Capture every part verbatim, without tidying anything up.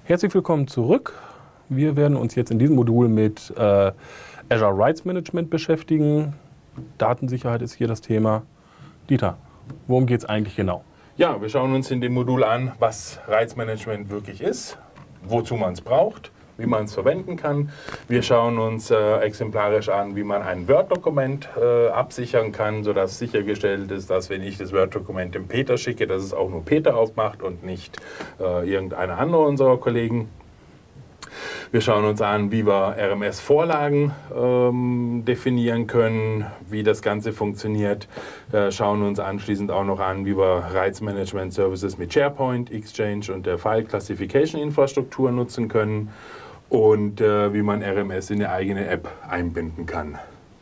Herzlich willkommen zurück. Wir werden uns jetzt in diesem Modul mit äh, Azure Rights Management beschäftigen. Datensicherheit ist hier das Thema. Dieter, worum geht es eigentlich genau? Ja, wir schauen uns in dem Modul an, was Rights Management wirklich ist, wozu man es braucht, wie man es verwenden kann. Wir schauen uns äh, exemplarisch an, wie man ein Word-Dokument äh, absichern kann, sodass sichergestellt ist, dass wenn ich das Word-Dokument dem Peter schicke, dass es auch nur Peter aufmacht und nicht äh, irgendeiner andere unserer Kollegen. Wir schauen uns an, wie wir R M S-Vorlagen ähm, definieren können, wie das Ganze funktioniert. Äh, schauen uns anschließend auch noch an, wie wir Rights Management Services mit SharePoint, Exchange und der File Classification Infrastruktur nutzen können und äh, wie man R M S in eine eigene App einbinden kann.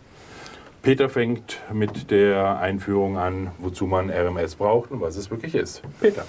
Peter fängt mit der Einführung an, wozu man R M S braucht und was es wirklich ist. Peter.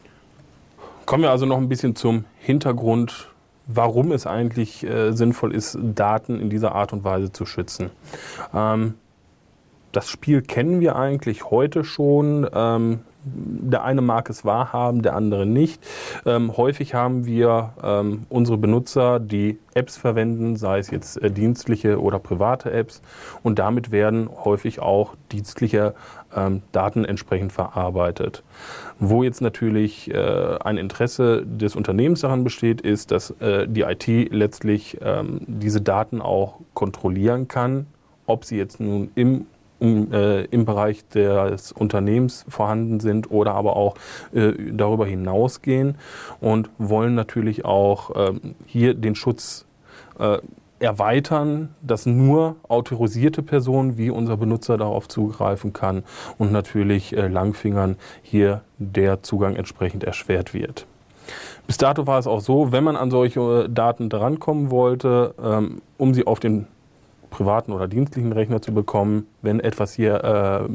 Kommen wir also noch ein bisschen zum Hintergrund, warum es eigentlich äh, sinnvoll ist, Daten in dieser Art und Weise zu schützen. Ähm, das Spiel kennen wir eigentlich heute schon. Ähm, der eine mag es wahrhaben, der andere nicht. Ähm, häufig haben wir ähm, unsere Benutzer, die Apps verwenden, sei es jetzt äh, dienstliche oder private Apps. Und damit werden häufig auch dienstliche ähm, Daten entsprechend verarbeitet. Wo jetzt natürlich äh, ein Interesse des Unternehmens daran besteht, ist, dass äh, die I T letztlich ähm, diese Daten auch kontrollieren kann, ob sie jetzt nun im Um, äh, im Bereich des Unternehmens vorhanden sind oder aber auch äh, darüber hinausgehen und wollen natürlich auch ähm, hier den Schutz äh, erweitern, dass nur autorisierte Personen wie unser Benutzer darauf zugreifen kann und natürlich äh, Langfingern hier der Zugang entsprechend erschwert wird. Bis dato war es auch so, wenn man an solche Daten drankommen wollte, ähm, um sie auf den privaten oder dienstlichen Rechner zu bekommen, wenn etwas hier äh,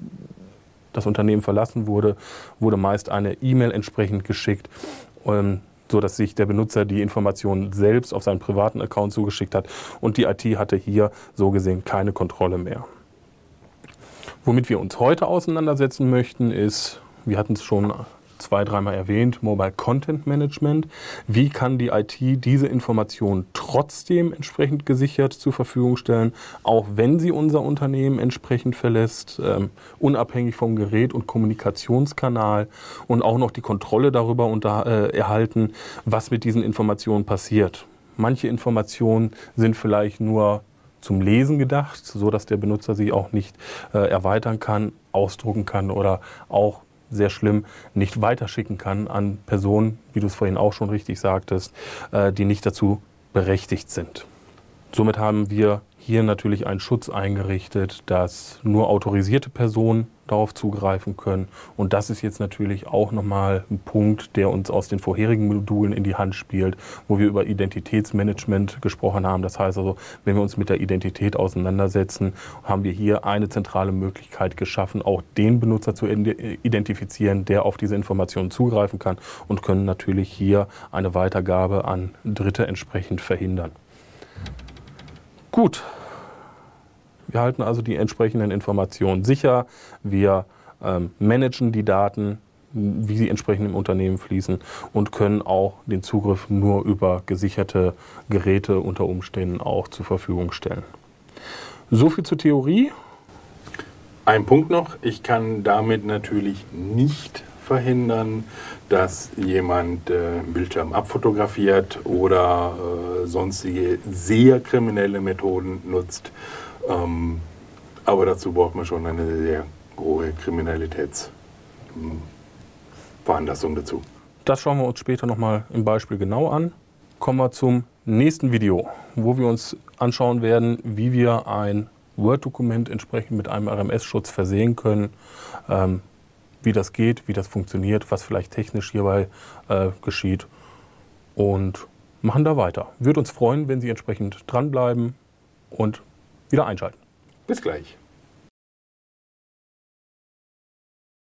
das Unternehmen verlassen wurde, wurde meist eine E-Mail entsprechend geschickt, ähm, so dass sich der Benutzer die Informationen selbst auf seinen privaten Account zugeschickt hat und die I T hatte hier so gesehen keine Kontrolle mehr. Womit wir uns heute auseinandersetzen möchten, ist, wir hatten es schon zwei, dreimal erwähnt, Mobile Content Management. Wie kann die I T diese Informationen trotzdem entsprechend gesichert zur Verfügung stellen, auch wenn sie unser Unternehmen entsprechend verlässt, ähm, unabhängig vom Gerät und Kommunikationskanal und auch noch die Kontrolle darüber unter, äh, erhalten, was mit diesen Informationen passiert. Manche Informationen sind vielleicht nur zum Lesen gedacht, so dass der Benutzer sie auch nicht äh, erweitern kann, ausdrucken kann oder auch sehr schlimm, nicht weiterschicken kann an Personen, wie du es vorhin auch schon richtig sagtest, die nicht dazu berechtigt sind. Somit haben wir hier natürlich einen Schutz eingerichtet, dass nur autorisierte Personen darauf zugreifen können. Und das ist jetzt natürlich auch nochmal ein Punkt, der uns aus den vorherigen Modulen in die Hand spielt, wo wir über Identitätsmanagement gesprochen haben. Das heißt also, wenn wir uns mit der Identität auseinandersetzen, haben wir hier eine zentrale Möglichkeit geschaffen, auch den Benutzer zu identifizieren, der auf diese Informationen zugreifen kann und können natürlich hier eine Weitergabe an Dritte entsprechend verhindern. Gut, wir halten also die entsprechenden Informationen sicher, wir ähm, managen die Daten, wie sie entsprechend im Unternehmen fließen und können auch den Zugriff nur über gesicherte Geräte unter Umständen auch zur Verfügung stellen. So viel zur Theorie. Ein Punkt noch, ich kann damit natürlich nicht verhindern, dass jemand äh, Bildschirm abfotografiert oder äh, sonstige sehr kriminelle Methoden nutzt. Ähm, aber dazu braucht man schon eine sehr hohe Kriminalitätsveranlassung dazu. Das schauen wir uns später nochmal im Beispiel genau an. Kommen wir zum nächsten Video, wo wir uns anschauen werden, wie wir ein Word-Dokument entsprechend mit einem R M S-Schutz versehen können. Ähm, wie das geht, wie das funktioniert, was vielleicht technisch hierbei äh, geschieht und machen da weiter. Würde uns freuen, wenn Sie entsprechend dranbleiben und wieder einschalten. Bis gleich.